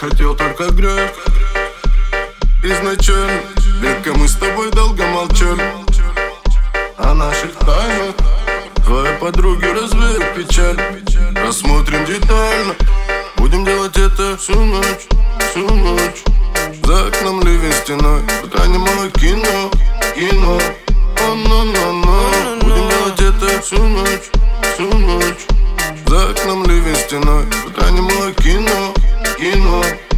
хотел только грех изначально. Века мы с тобой долго молчали о наших тайнах. Твои подруги развеют печаль. Рассмотрим детально. Будем делать это всю ночь, всю ночь. За окном ливень стеной. Пока не мое кино, кино. Будем делать это всю ночь, всю ночь. За окном ливень стеной. Пока не мое кино, кино.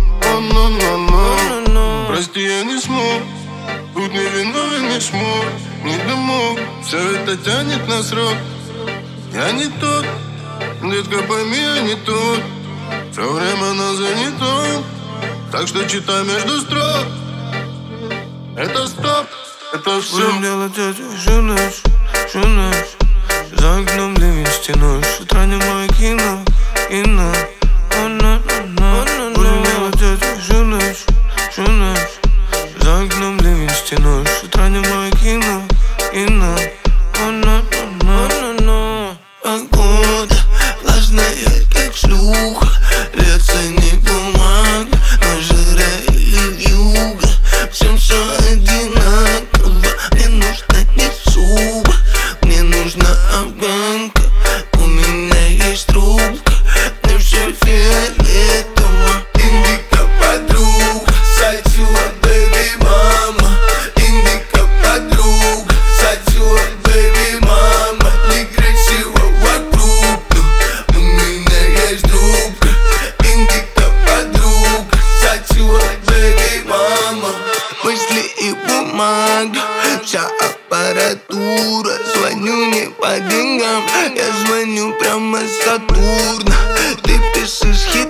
Прости, я не смог. Тут не виновен, не смог, не домог. Все это тянет на срок. Я не тот, детка, пойми, я не тот. Все время на занятом, так что читай между строк. Это стоп, это все. Будем делать это всю ночь, всю ночь. За окном ливень стеной. С утра не мое кино, кино. Будем делать это всю ночь, всю ночь. За окном ливень стеной. С утра не мое кино, кино. Погода влажная, как шлюха. Льется не бумага, но жара или вьюга. Всем все одинаково. Мне нужно не зуба, мне нужна афганка. У меня есть трубка, мне все фиолетово. Индика подруга, сатила бэби мама. Индика подруга, сатила бэби мама. Некрасиво вокруг, но у меня есть трубка. Индика подруга, сатила бэби мама. Мысли и бумага, вся аппаратура. Звоню не по деньгам, я звоню прямо с Сатурна. Ты пишешь хит.